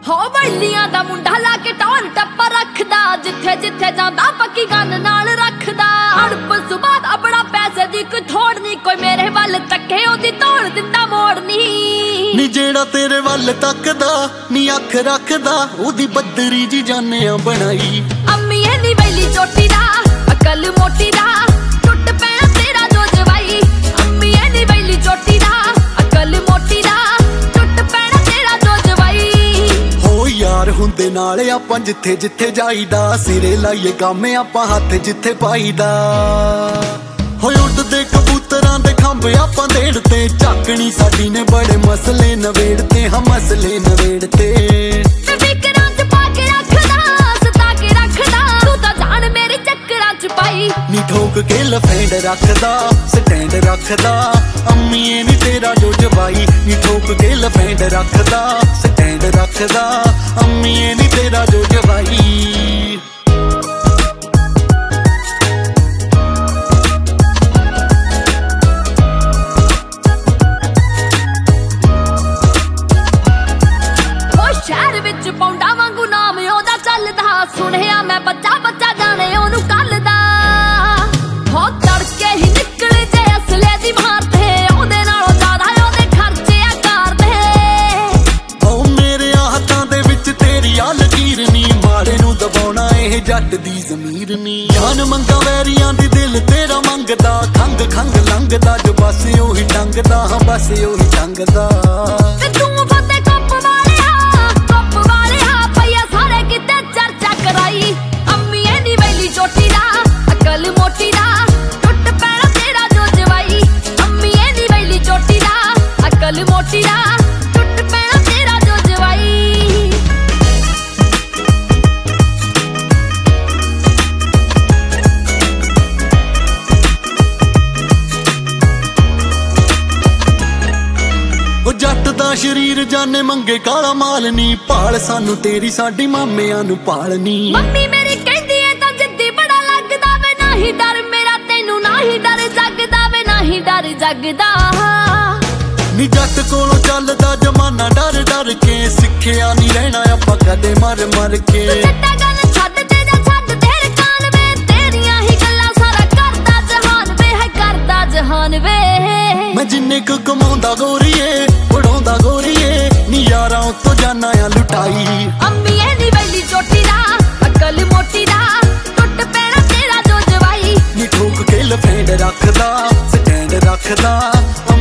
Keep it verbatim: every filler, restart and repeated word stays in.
ਹੋ ਬੈਲੀਆਂ ਦਾ ਮੁੰਡਾ ਲਾ ਕੇ ਟੌਰ ਟੱਪਾ ਰੱਖਦਾ, ਜਿੱਥੇ ਜਿੱਥੇ ਜਾਂਦਾ ਪੱਕੀ ਗੰਨ ਨਾਲ ਰੱਖਦਾ। ਅੜਪ ਸੁਬਾਹ ਆਪਣਾ ਪੈਸੇ ਦੀ ਕੋਈ ਥੋੜ ਨਹੀਂ, ਕੋਈ ਮੇਰੇ ਵੱਲ ਤੱਕੇ ਉਹਦੀ ਤੋੜ ਦਿੰਦਾ ਮੋੜ ਨਹੀਂ। ਨੀ ਜਿਹੜਾ ਤੇਰੇ ਵੱਲ ਤੱਕਦਾ ਨੀ ਅੱਖ ਰੱਖਦਾ, ਉਹਦੀ ਬੱਦਰੀ ਜੀ ਜਾਨਿਆਂ ਬਣਾਈ। ਅੰਮੀ ਇਹਦੀ ਬੈਲੀ ਚੋਟੀ ਦਾ ਅਕਲ ਮੋਟੀ ਦਾ, ਟੁੱਟ ਪੈਣਾ ਤੇਰਾ ਜੋ ਜਵਾਈ। ਅੰਮੀ ਇਹਦੀ ਬੈਲੀ ਚੋਟੀ ਦਾ ਅਕਲ ਮੋਟੀ ਦਾ, ਟੁੱਟ ਪੈਣਾ ਤੇਰਾ ਜੋ ਜਵਾਈ। ਹੋ ਯਾਰ ਹੁੰਦੇ ਨਾਲ ਆਪਾਂ ਜਿੱਥੇ ਜਿੱਥੇ ਜਾਈਦਾ, ਸਿਰੇ ਲਾਈਏ ਗਾਮੇ ਆਪਾਂ ਹੱਥ ਜਿੱਥੇ ਪਾਈਦਾ। ਹੋਏ ਉੱਡਦੇ ਕਬੂਤਰਾਂ ਦੇ ਖੰਭ ਆਪਾਂ ਦੇੜਤੇ, ਝਾਕਣੀ ਸਾਡੀ ਨੇ ਬੜੇ ਮਸਲੇ ਨਵੇੜਤੇ, ਹਾਂ ਮਸਲੇ ਨਵੇੜਤੇ। ਫਿਕਰਾਂ ਚ ਪਾ ਕੇ ਰੱਖਦਾ, ਸਤਾ ਕੇ ਰੱਖਦਾ, ਤੂੰ ਤਾਂ ਜਾਣ ਮੇਰੇ ਚੱਕਰਾਂ ਚ ਪਾਈ। ਨੀ ਠੋਕ ਕੇ ਲਫੇਂਡ ਰੱਖਦਾ, ਸਟੈਂਡ ਰੱਖਦਾ, ਅੰਮੀਏ ਨੀ ਤੇਰਾ ਜੋ ਜਵਾਈ। ਨੀ ਠੋਕ ਕੇ ਲਫੇਂਡ ਰੱਖਦਾ, ਸਟੈਂਡ ਰੱਖਦਾ, ਅੰਮੀਏ ਨੀ ਤੇਰਾ ਜੋ ਜਵਾਈ। ਸ਼ਹਿਰ ਵਿੱਚ ਪੌਂਡਾ ਵਾਂਗੂ ਨਾਮ ਉਹਦਾ ਚੱਲਦਾ, ਸੁਣਿਆ ਮੈਂ ਬੱਚਾ ਬੱਚਾ ਜਾਣੇ ਉਹਨੂੰ ਕੱਲਦਾ। ਹੋ ਤੜਕੇ ਹੀ ਨਿਕਲ ਜੇ ਅਸਲੇ ਦੀ ਮਾਰ ਤੇ, ਉਹਦੇ ਨਾਲੋਂ ਜ਼ਿਆਦਾ ਉਹਦੇ ਖਰਚੇ ਆ ਕਰਦੇ। ਓ ਮੇਰੇ ਹੱਥਾਂ ਦੇ ਵਿੱਚ ਤੇਰੀ ਆ ਲਕੀਰ ਨੀ, ਮਾਰੇ ਨੂੰ ਦਬਾਉਣਾ ਇਹ ਜੱਟ ਦੀ ਜ਼ਮੀਰ ਨੀ। ਜਾਨ ਮੰਗਾ ਵੈਰੀਆਂ ਦੀ ਦਿਲ ਤੇਰਾ ਮੰਗਦਾ, ਖੰਗ ਖੰਗ ਲੰਘਦਾ ਜੋ ਬਸ ਉਹੀ ਟੰਗਦਾ, ਹਾਂ ਬਸ ਉਹੀ ਟੰਗਦਾ। ਤੇ ਤੂੰ ਫਤੇ ਕੱਪ ਵਾਲਿਆ ਕੱਪ ਵਾਲਿਆ, ਪਈਆ ਸਾਰੇ ਕਿਤੇ ਚਰਚਾ ਕਰਾਈ। ਅੰਮੀ ਇਹਦੀ ਬੈਲੀ ਚੋਟੀ ਦਾ ਅਕਲ ਮੋਟੀ ਦਾ, ਟੁੱਟ ਪੈਣਾ ਤੇਰਾ ਜੋ ਜਵਾਈ। ਅੰਮੀ ਇਹਦੀ ਬੈਲੀ ਚੋਟੀ ਦਾ ਅਕਲ ਮੋਟੀ ਦਾ, ਟੁੱਟ ਪੈਣਾ ਤੇਰਾ ਜੋ ਜਵਾਈ। ਉਹ ਜੱਟ ਦਾ ਸ਼ਰੀਰ ਜਾਨੇ ਮੰਗੇ ਕਾਲਾ ਮਾਲ ਨੀ, ਭਾਲ ਸਾਨੂੰ ਤੇਰੀ ਸਾਡੀ ਮਾਮਿਆਂ ਨੂੰ ਪਾਲਨੀ। ਮੰਮੀ ਮੇਰੀ ਕਹਿੰਦੀ ਏ ਤਾਂ ਜਿੱਦੀ ਬੜਾ ਲੱਗਦਾ ਵੇ, ਨਹੀਂ ਡਰ ਮੇਰਾ ਤੈਨੂੰ ਨਹੀਂ ਡਰ ਜਗਦਾ ਵੇ, ਨਹੀਂ ਡਰ ਜਗਦਾ। ਨੀ ਜੱਟ ਕੋਲੋਂ ਚੱਲਦਾ ਜਮਾਨਾ ਡਰ ਡਰ ਕੇ, ਸਿੱਖਿਆ ਨੀ ਰਹਿਣਾ ਆਪਾਂ ਕਦੇ ਮਰ ਮਰ ਕੇ। ਤੂੰ ਜੱਟਾ ਗੱਲ ਛੱਡ ਤੇ ਜਾ ਛੱਡ ਤੇਰੇ ਕਾਨ ਵੇ, ਤੇਰੀਆਂ ਹੀ ਗੱਲਾਂ ਸਾਰਾ ਕਰਦਾ ਜਹਾਨ ਵੇ, ਹੈ ਕਰਦਾ ਜਹਾਨ ਵੇ। ਮੈਂ ਜਿੰਨੇ ਕੁ ਕਮਾਉਂਦਾ ਗੋਰੀਏ ਉਡਾਉਂਦਾ ਗੋਰੀਏ, ਨੀ ਯਾਰਾਂ ਉੱਤੋਂ ਜਾਨਾ ਆ ਲੁਟਾਈ। ਅੰਮੀ ਇਹਦੀ ਬੈਲੀ ਚੋਟੀ ਦਾ ਅਕਲ ਮੋਟੀ ਦਾ, ਟੁੱਟ ਪੈਣਾ ਤੇਰਾ ਜੋ ਜਵਾਈ। ਨੀ ਠੋਕ ਕੇ ਲਫੇਂਡ ਰੱਖਦਾ, ਸਟੈਂਡ ਰੱਖਦਾ।